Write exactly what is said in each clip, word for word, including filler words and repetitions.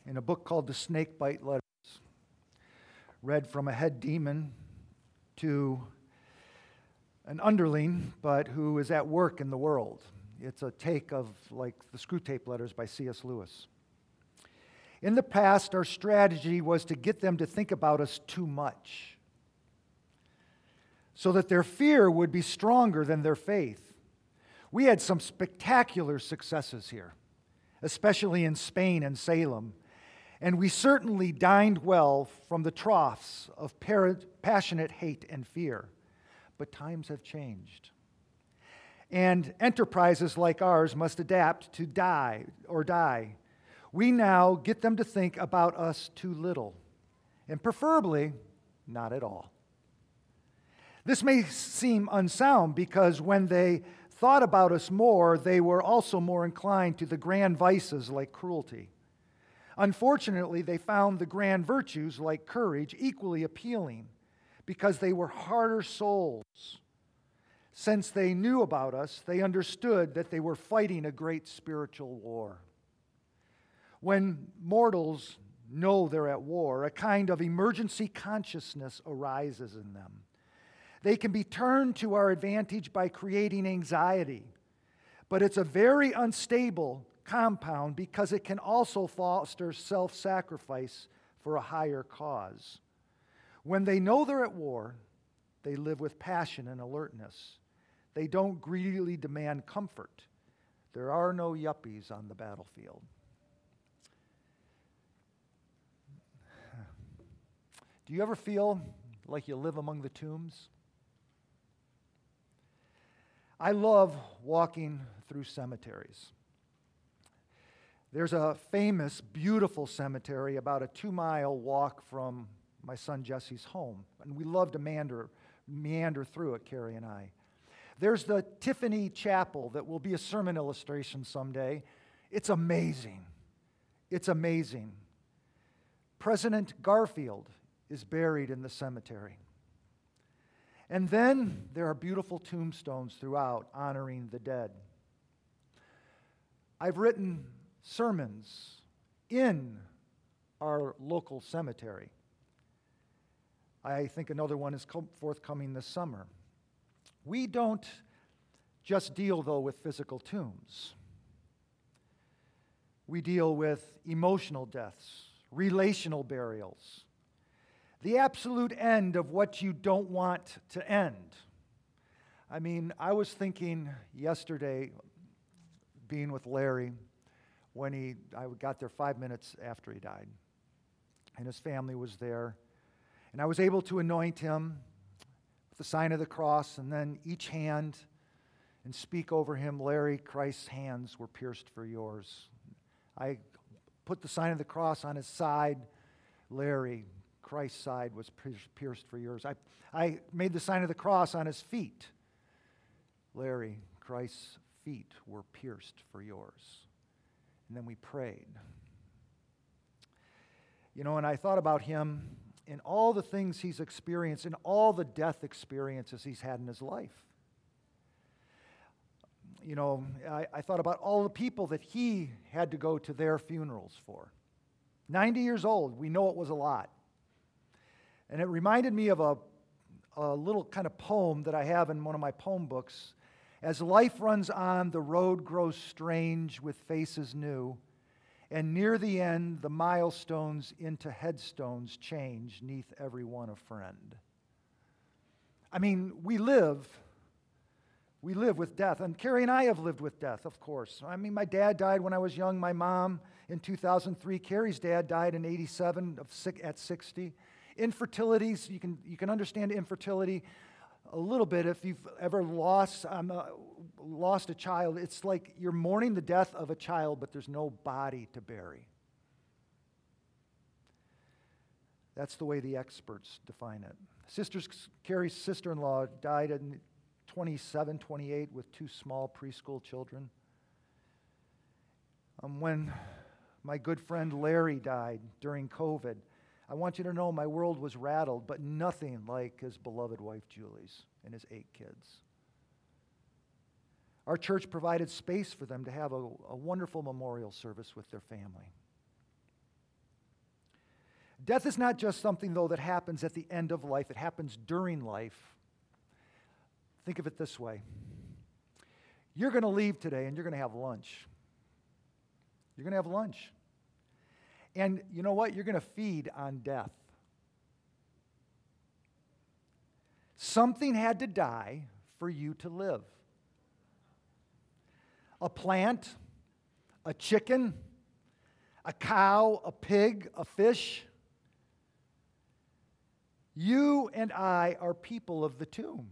in a book called The Snakebite Letters, read from a head demon to an underling, but who is at work in the world. It's a take of like the Screwtape Letters by C S Lewis. In the past, our strategy was to get them to think about us too much, so that their fear would be stronger than their faith. We had some spectacular successes here, especially in Spain and Salem, and we certainly dined well from the troughs of par- passionate hate and fear. But times have changed. And enterprises like ours must adapt to die or die. We now get them to think about us too little, and preferably not at all. This may seem unsound because when they thought about us more, they were also more inclined to the grand vices like cruelty. Unfortunately, they found the grand virtues like courage equally appealing because they were harder souls. Since they knew about us, they understood that they were fighting a great spiritual war. When mortals know they're at war, a kind of emergency consciousness arises in them. They can be turned to our advantage by creating anxiety, but it's a very unstable compound because it can also foster self-sacrifice for a higher cause. When they know they're at war, they live with passion and alertness. They don't greedily demand comfort. There are no yuppies on the battlefield. Do you ever feel like you live among the tombs? I love walking through cemeteries. There's a famous, beautiful cemetery about a two-mile walk from my son Jesse's home, and we love to meander, meander through it, Carrie and I. There's the Tiffany Chapel that will be a sermon illustration someday. It's amazing. It's amazing. President Garfield is buried in the cemetery. And then there are beautiful tombstones throughout honoring the dead. I've written sermons in our local cemetery. I think another one is forthcoming this summer. We don't just deal, though, with physical tombs. We deal with emotional deaths, relational burials, the absolute end of what you don't want to end. I mean, I was thinking yesterday, being with Larry, when he, I got there five minutes after he died, and his family was there, and I was able to anoint him with the sign of the cross, and then each hand, and speak over him, Larry, Christ's hands were pierced for yours. I put the sign of the cross on his side, Larry, Christ's side was pierced for yours. I, I made the sign of the cross on his feet. Larry, Christ's feet were pierced for yours. And then we prayed. You know, and I thought about him and all the things he's experienced and all the death experiences he's had in his life. You know, I, I thought about all the people that he had to go to their funerals for. ninety years old, we know it was a lot. And it reminded me of a, a little kind of poem that I have in one of my poem books. As life runs on, the road grows strange with faces new, and near the end, the milestones into headstones change, neath every one a friend. I mean, we live, we live with death, and Carrie and I have lived with death, of course. I mean, my dad died when I was young, my mom in two thousand three, Carrie's dad died in eighty-seven of, at sixty. Infertilities, you can you can understand infertility a little bit if you've ever lost um, uh, lost a child. It's like you're mourning the death of a child, but there's no body to bury. That's the way the experts define it. Sisters, Carrie's sister-in-law died in twenty-seven, twenty-eight with two small preschool children. Um, when my good friend Larry died during COVID, I want you to know my world was rattled, but nothing like his beloved wife Julie's and his eight kids. Our church provided space for them to have a, a wonderful memorial service with their family. Death is not just something, though, that happens at the end of life. It happens during life. Think of it this way. You're going to leave today and you're going to have lunch. You're going to have lunch. And you know what? You're going to feed on death. Something had to die for you to live. A plant, a chicken, a cow, a pig, a fish. You and I are people of the tomb.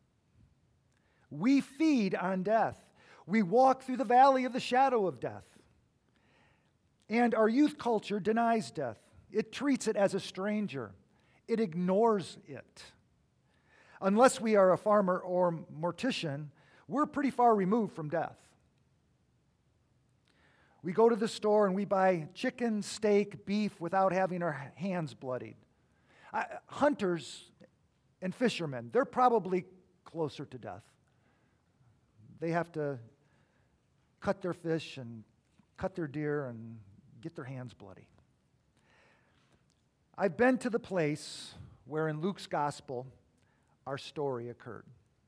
We feed on death. We walk through the valley of the shadow of death. And our youth culture denies death. It treats it as a stranger. It ignores it. Unless we are a farmer or mortician, we're pretty far removed from death. We go to the store and we buy chicken, steak, beef without having our hands bloodied. Uh, hunters and fishermen, they're probably closer to death. They have to cut their fish and cut their deer and get their hands bloody. I've been to the place where in Luke's gospel our story occurred.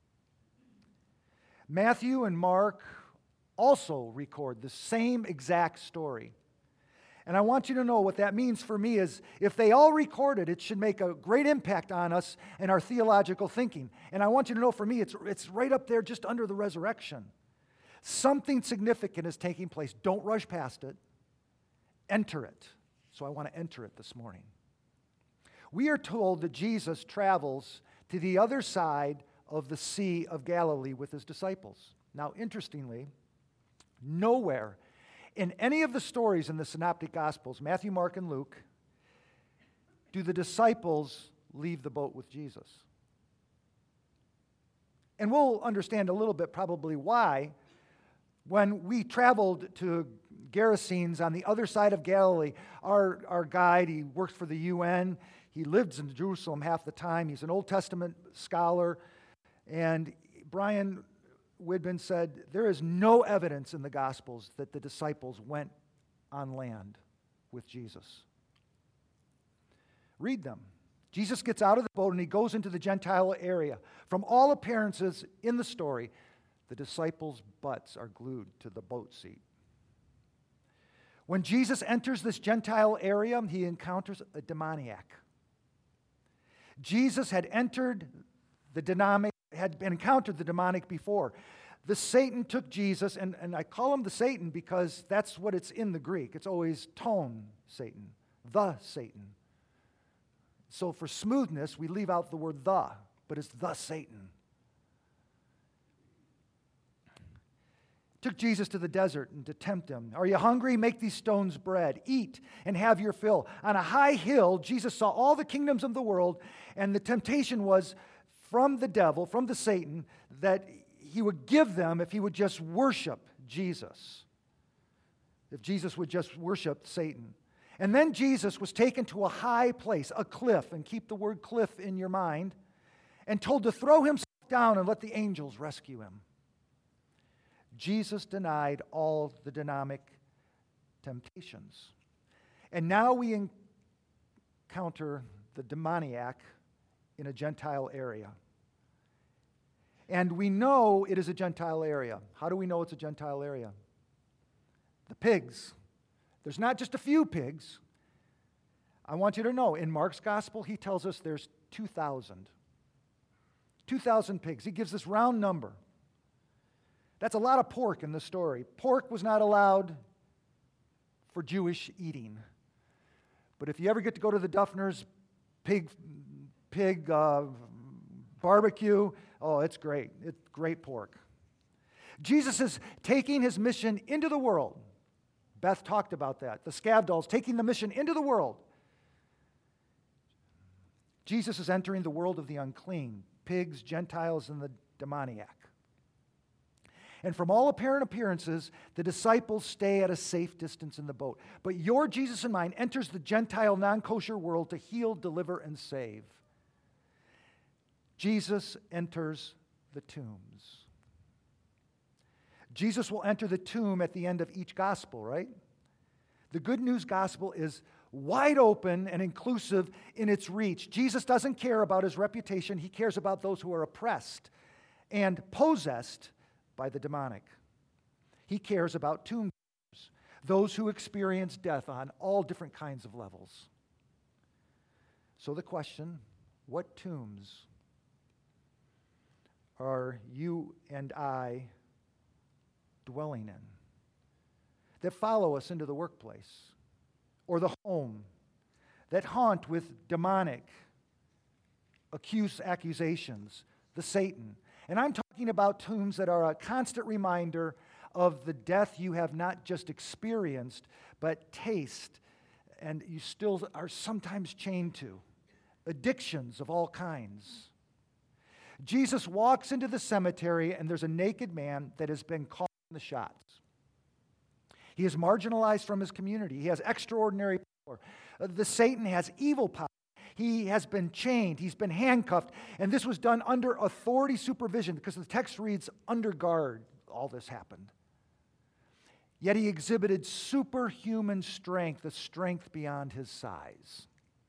Matthew and Mark also record the same exact story. And I want you to know what that means for me is if they all recorded, it should make a great impact on us and our theological thinking. And I want you to know for me, it's, it's right up there just under the resurrection. Something significant is taking place. Don't rush past it. Enter it. So I want to enter it this morning. We are told that Jesus travels to the other side of the Sea of Galilee with his disciples. Now, interestingly, nowhere in any of the stories in the Synoptic Gospels, Matthew, Mark, and Luke, do the disciples leave the boat with Jesus. And we'll understand a little bit probably why. When we traveled to Gerasenes on the other side of Galilee, our, our guide, he works for the U N, he lives in Jerusalem half the time, he's an Old Testament scholar, and Brian Widman said, there is no evidence in the Gospels that the disciples went on land with Jesus. Read them. Jesus gets out of the boat and he goes into the Gentile area. From all appearances in the story, the disciples' butts are glued to the boat seat. When Jesus enters this Gentile area, he encounters a demoniac. Jesus had entered the demonic, had encountered the demonic before. The Satan took Jesus, and, and I call him the Satan because that's what it's in the Greek. It's always ton Satan, the Satan. So for smoothness, we leave out the word the, but it's the Satan. Took Jesus to the desert and to tempt him. Are you hungry? Make these stones bread. Eat and have your fill. On a high hill, Jesus saw all the kingdoms of the world, and the temptation was from the devil, from the Satan, that he would give them if he would just worship Jesus. If Jesus would just worship Satan. And then Jesus was taken to a high place, a cliff, and keep the word cliff in your mind, and told to throw himself down and let the angels rescue him. Jesus denied all the demonic temptations. And now we encounter the demoniac in a Gentile area. And we know it is a Gentile area. How do we know it's a Gentile area? The pigs. There's not just a few pigs. I want you to know, in Mark's gospel, he tells us there's two thousand. two thousand pigs. He gives this round number. That's a lot of pork in the story. Pork was not allowed for Jewish eating. But if you ever get to go to the Duffner's pig, pig uh, barbecue, oh, it's great. It's great pork. Jesus is taking his mission into the world. Beth talked about that. The Scavdals taking the mission into the world. Jesus is entering the world of the unclean, pigs, Gentiles, and the demoniac. And from all apparent appearances, the disciples stay at a safe distance in the boat. But your Jesus and mine enters the Gentile non-kosher world to heal, deliver, and save. Jesus enters the tombs. Jesus will enter the tomb at the end of each gospel, right? The good news gospel is wide open and inclusive in its reach. Jesus doesn't care about his reputation. He cares about those who are oppressed and possessed by the demonic. He cares about tomb goers, those who experience death on all different kinds of levels. So the question, what tombs are you and I dwelling in that follow us into the workplace or the home, that haunt with demonic accuse accusations, the Satan? And I'm talking about tombs that are a constant reminder of the death you have not just experienced, but taste, and you still are sometimes chained to. Addictions of all kinds. Jesus walks into the cemetery, and there's a naked man that has been calling the shots. He is marginalized from his community. He has extraordinary power. Uh, the Satan has evil power. He has been chained. He's been handcuffed. And this was done under authority supervision, because the text reads, under guard, all this happened. Yet he exhibited superhuman strength, a strength beyond his size.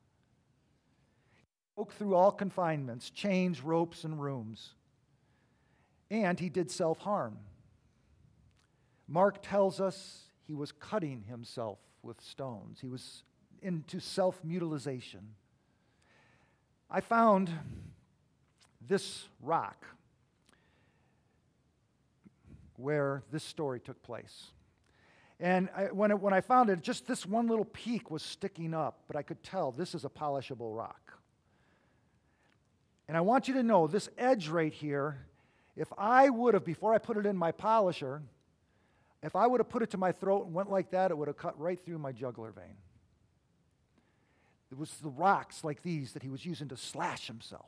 He broke through all confinements, chains, ropes, and rooms. And he did self-harm. Mark tells us he was cutting himself with stones. He was into self-mutilization. I found this rock where this story took place. And I, when, it, when I found it, just this one little peak was sticking up, but I could tell this is a polishable rock. And I want you to know, this edge right here, if I would have, before I put it in my polisher, if I would have put it to my throat and went like that, it would have cut right through my jugular vein. It was the rocks like these that he was using to slash himself.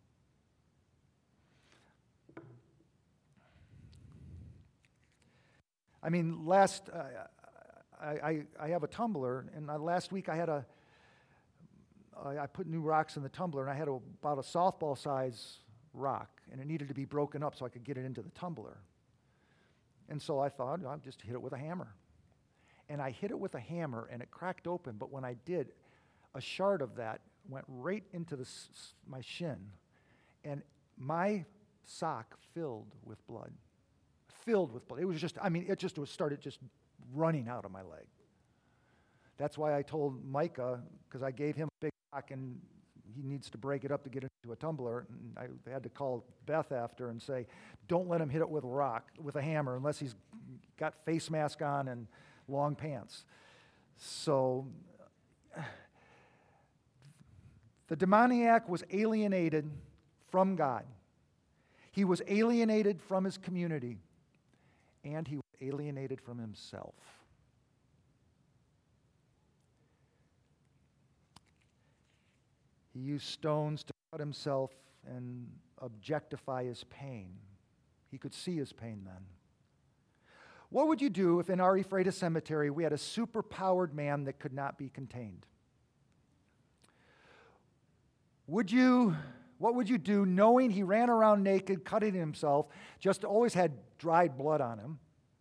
I mean, last, uh, I, I, I have a tumbler, and last week I had a, I put new rocks in the tumbler, and I had a, about a softball size rock, and it needed to be broken up so I could get it into the tumbler. And so I thought, I'll just hit it with a hammer. And I hit it with a hammer, and it cracked open, but when I did, a shard of that went right into the, my shin, and my sock filled with blood. Filled with blood. It was just, I mean, it just was started just running out of my leg. That's why I told Micah, because I gave him a big rock, and he needs to break it up to get it into a tumbler. And I had to call Beth after and say, don't let him hit it with a rock, with a hammer, unless he's got face mask on and long pants. So the demoniac was alienated from God. He was alienated from his community, and he was alienated from himself. He used stones to cut himself and objectify his pain. He could see his pain then. What would you do if in our Ephrata cemetery we had a superpowered man that could not be contained? Would you, what would you do knowing he ran around naked, cutting himself, just always had dried blood on him?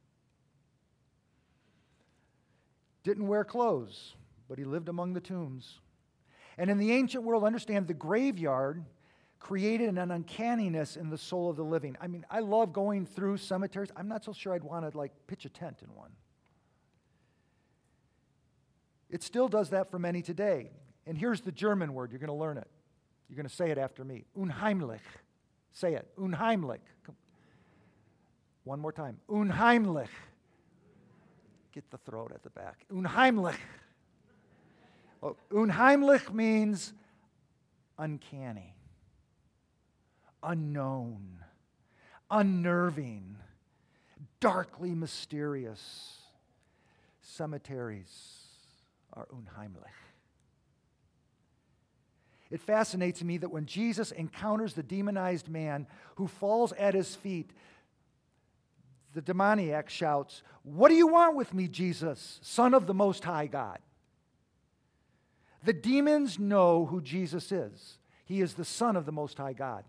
Didn't wear clothes, but he lived among the tombs. And in the ancient world, understand the graveyard created an uncanniness in the soul of the living. I mean, I love going through cemeteries. I'm not so sure I'd want to like pitch a tent in one. It still does that for many today. And here's the German word. You're going to learn it. You're going to say it after me. Unheimlich. Say it. Unheimlich. Come. One more time. Unheimlich. Get the throat at the back. Unheimlich. Oh, unheimlich means uncanny, unknown, unnerving, darkly mysterious. Cemeteries are unheimlich. It fascinates me that when Jesus encounters the demonized man who falls at his feet, the demoniac shouts, "What do you want with me, Jesus, Son of the Most High God?" The demons know who Jesus is. He is the Son of the Most High God.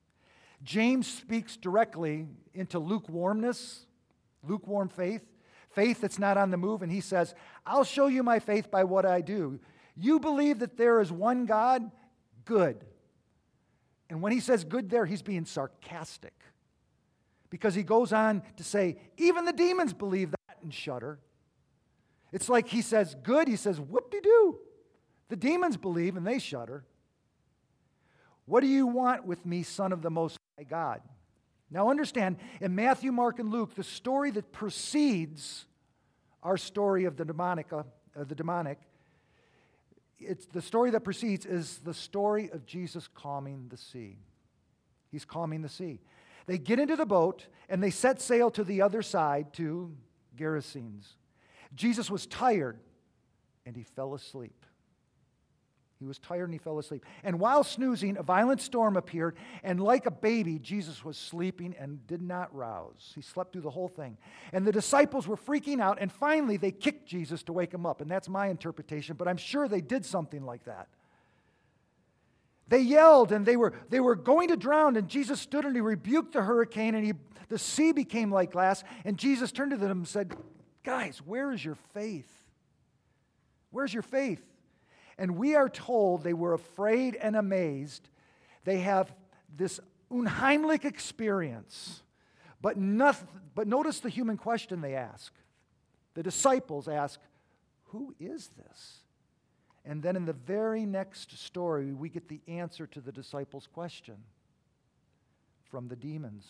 James speaks directly into lukewarmness, lukewarm faith. faith that's not on the move, and he says, I'll show you my faith by what I do. You believe that there is one God? Good. And when he says good there, he's being sarcastic. Because he goes on to say, even the demons believe that and shudder. It's like he says good, he says whoop-de-doo. The demons believe and they shudder. What do you want with me, Son of the Most High God? Now understand, in Matthew, Mark, and Luke, the story that precedes our story of the demonic, uh, the demonic, it's the story that precedes is the story of Jesus calming the sea. He's calming the sea. They get into the boat and they set sail to the other side, to Gerasenes. Jesus was tired and he fell asleep. He was tired and he fell asleep. And while snoozing, a violent storm appeared, and like a baby, Jesus was sleeping and did not rouse. He slept through the whole thing. And the disciples were freaking out, and finally they kicked Jesus to wake him up. And that's my interpretation, but I'm sure they did something like that. They yelled, and they were, they were going to drown, and Jesus stood and he rebuked the hurricane, and he, the sea became like glass, and Jesus turned to them and said, guys, where is your faith? Where's your faith? And we are told they were afraid and amazed. They have this unheimlich experience. But, nothing, but notice the human question they ask. The disciples ask, who is this? And then in the very next story, we get the answer to the disciples' question from the demons.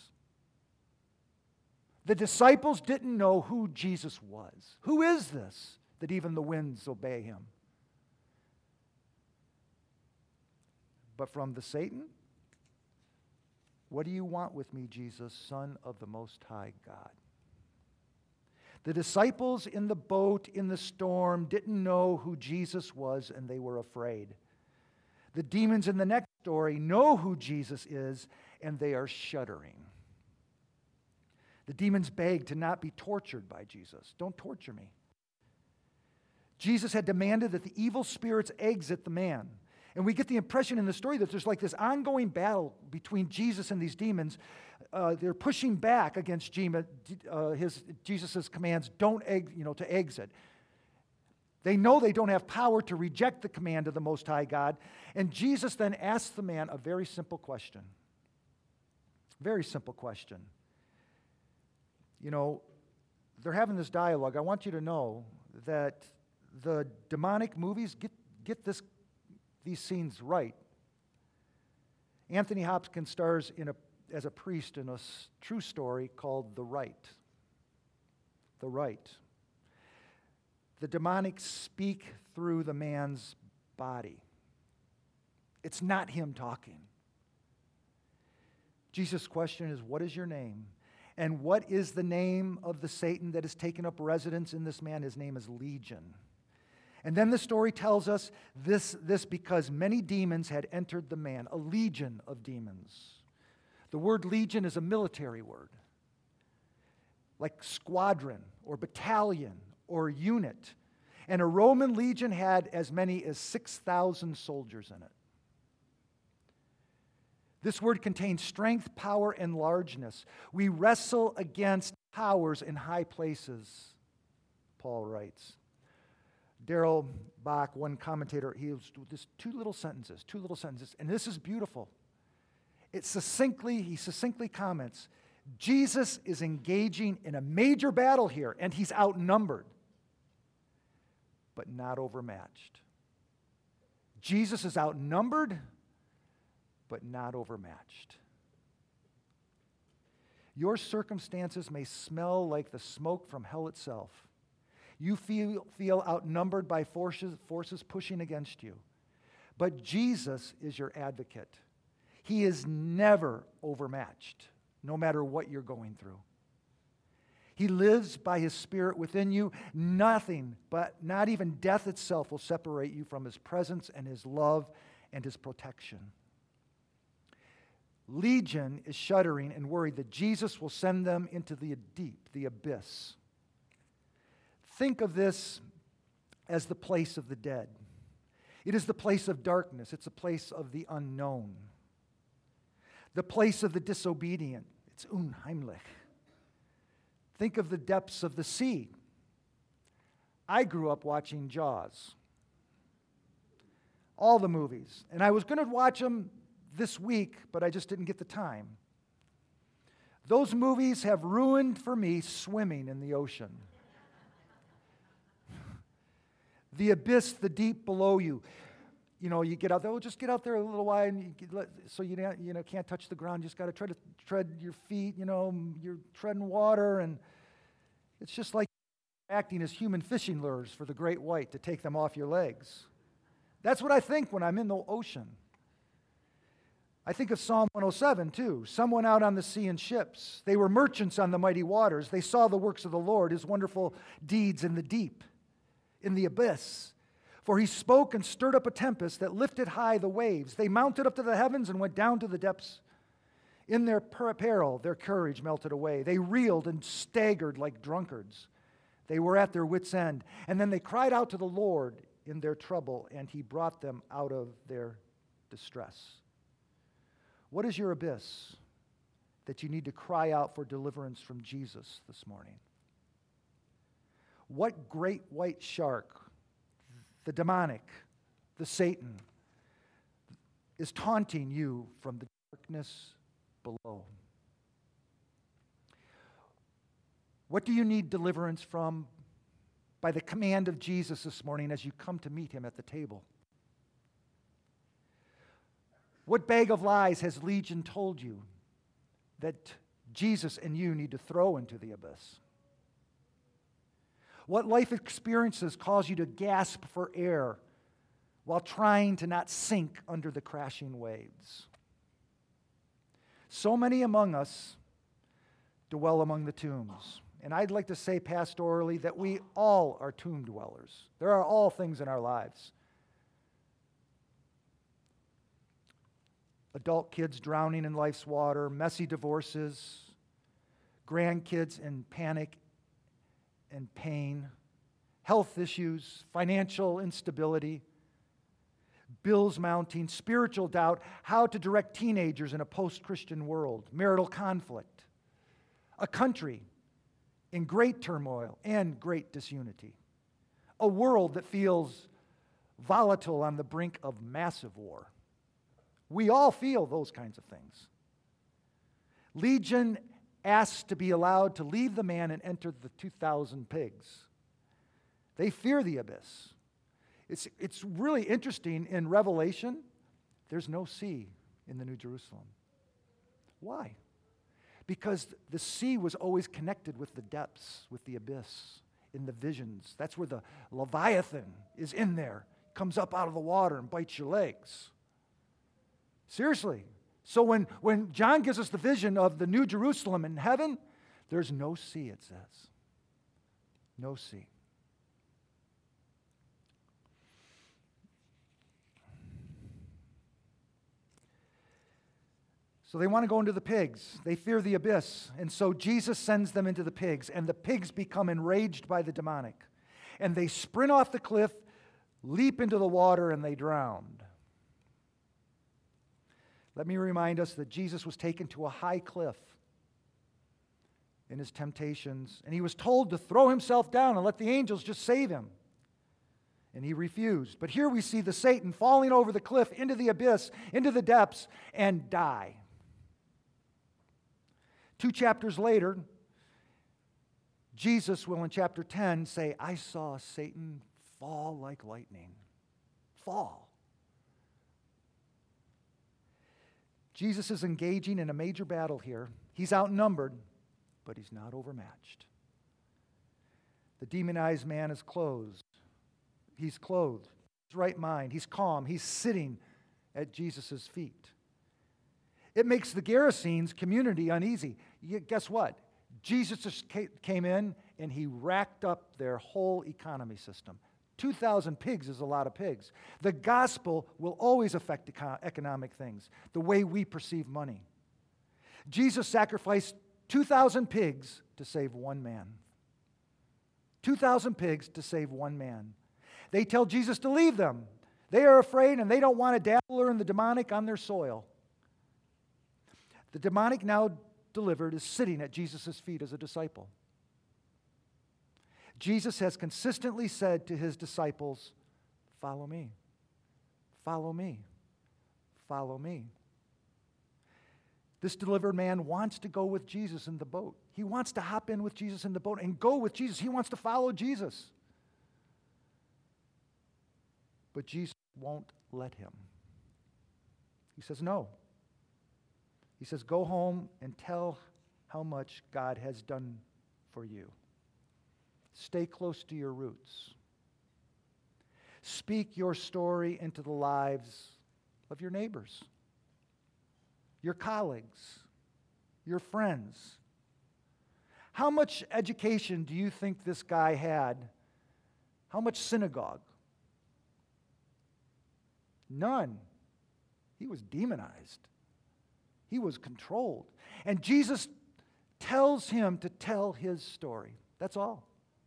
The disciples didn't know who Jesus was. Who is this that even the winds obey him? But from the Satan, what do you want with me, Jesus, Son of the Most High God? The disciples in the boat in the storm didn't know who Jesus was, and they were afraid. The demons in the next story know who Jesus is, and they are shuddering. The demons begged to not be tortured by Jesus. Don't torture me. Jesus had demanded that the evil spirits exit the man. And we get the impression in the story that there's like this ongoing battle between Jesus and these demons. Uh, they're pushing back against Gema, uh, his, Jesus' commands, don't egg, you know, to exit. They know they don't have power to reject the command of the Most High God. And Jesus then asks the man a very simple question. Very simple question. You know, they're having this dialogue. I want you to know that the demonic movies get, get this these scenes right. Anthony Hopkins stars in a, as a priest in a s- true story called The Rite. The Rite. The demonic speak through the man's body. It's not him talking. Jesus' question is, what is your name? And what is the name of the Satan that has taken up residence in this man? His name is Legion. And then the story tells us this, this because many demons had entered the man, a legion of demons. The word legion is a military word, like squadron or battalion or unit. And a Roman legion had as many as six thousand soldiers in it. This word contains strength, power, and largeness. We wrestle against powers in high places, Paul writes. Darrell Bach, one commentator, he was just two little sentences, two little sentences, and this is beautiful. It succinctly, he succinctly comments, Jesus is engaging in a major battle here, and he's outnumbered, but not overmatched. Jesus is outnumbered, but not overmatched. Your circumstances may smell like the smoke from hell itself. You feel, feel outnumbered by forces, forces pushing against you. But Jesus is your advocate. He is never overmatched, no matter what you're going through. He lives by His Spirit within you. Nothing, but not even death itself, will separate you from His presence and His love and His protection. Legion is shuddering and worried that Jesus will send them into the deep, the abyss. Think of this as the place of the dead. It is the place of darkness. It's a place of the unknown. The place of the disobedient. It's unheimlich. Think of the depths of the sea. I grew up watching Jaws. All the movies. And I was going to watch them this week, but I just didn't get the time. Those movies have ruined for me swimming in the ocean. The abyss, the deep below you. You know, you get out there, oh, just get out there a little while, and you get, so you, you know, can't touch the ground. You just got to try to tread your feet, you know, you're treading water, and it's just like acting as human fishing lures for the great white to take them off your legs. That's what I think when I'm in the ocean. I think of Psalm one oh seven, too. Some went out on the sea in ships. They were merchants on the mighty waters. They saw the works of the Lord, his wonderful deeds in the deep, in the abyss. For he spoke and stirred up a tempest that lifted high the waves. They mounted up to the heavens and went down to the depths. In their peril, their courage melted away. They reeled and staggered like drunkards. They were at their wits' end. And then they cried out to the Lord in their trouble, and he brought them out of their distress. What is your abyss that you need to cry out for deliverance from Jesus this morning? What great white shark, the demonic, the Satan, is taunting you from the darkness below? What do you need deliverance from by the command of Jesus this morning as you come to meet him at the table? What bag of lies has Legion told you that Jesus and you need to throw into the abyss? What life experiences cause you to gasp for air while trying to not sink under the crashing waves? So many among us dwell among the tombs. And I'd like to say pastorally that we all are tomb dwellers. There are all things in our lives. Adult kids drowning in life's water, messy divorces, grandkids in panic and pain, health issues, financial instability, bills mounting, spiritual doubt, how to direct teenagers in a post-Christian world, marital conflict, a country in great turmoil and great disunity, a world that feels volatile on the brink of massive war. We all feel those kinds of things. Legion asks to be allowed to leave the man and enter the two thousand pigs. They fear the abyss. It's, it's really interesting. In Revelation, there's no sea in the New Jerusalem. Why? Because the sea was always connected with the depths, with the abyss, in the visions. That's where the Leviathan is in there, comes up out of the water and bites your legs. Seriously. So when, when John gives us the vision of the New Jerusalem in heaven, there's no sea, it says. No sea. So they want to go into the pigs. They fear the abyss. And so Jesus sends them into the pigs, and the pigs become enraged by the demonic. And they sprint off the cliff, leap into the water, and they drowned. Let me remind us that Jesus was taken to a high cliff in his temptations, and he was told to throw himself down and let the angels just save him. And he refused. But here we see the Satan falling over the cliff into the abyss, into the depths, and die. Two chapters later, Jesus will in chapter ten say, I saw Satan fall like lightning. Fall. Jesus is engaging in a major battle here. He's outnumbered, but he's not overmatched. The demonized man is clothed. He's clothed. His right mind. He's calm. He's sitting at Jesus' feet. It makes the Gerasenes community uneasy. You, guess what? Jesus just came in and he racked up their whole economy system. two thousand pigs is a lot of pigs. The gospel will always affect eco- economic things, the way we perceive money. Jesus sacrificed two thousand pigs to save one man. two thousand pigs to save one man. They tell Jesus to leave them. They are afraid and they don't want a dabbler in the demonic on their soil. The demonic now delivered is sitting at Jesus' feet as a disciple. Jesus has consistently said to his disciples, "Follow me, follow me, follow me." This delivered man wants to go with Jesus in the boat. He wants to hop in with Jesus in the boat and go with Jesus. He wants to follow Jesus. But Jesus won't let him. He says, no. He says, go home and tell how much God has done for you. Stay close to your roots. Speak your story into the lives of your neighbors, your colleagues, your friends. How much education do you think this guy had? How much synagogue? None. He was demonized. He was controlled. And Jesus tells him to tell his story. That's all.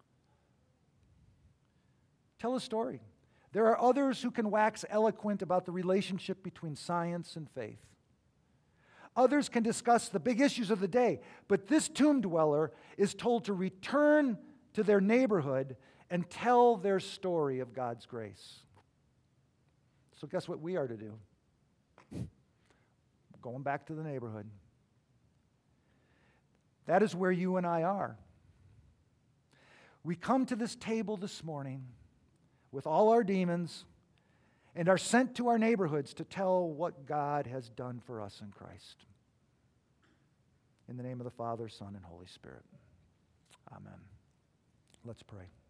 Tell a story. There are others who can wax eloquent about the relationship between science and faith. Others can discuss the big issues of the day, but this tomb dweller is told to return to their neighborhood and tell their story of God's grace. So guess what we are to do? Going back to the neighborhood. That is where you and I are. We come to this table this morning with all our demons and are sent to our neighborhoods to tell what God has done for us in Christ. In the name of the Father, Son, and Holy Spirit. Amen. Let's pray.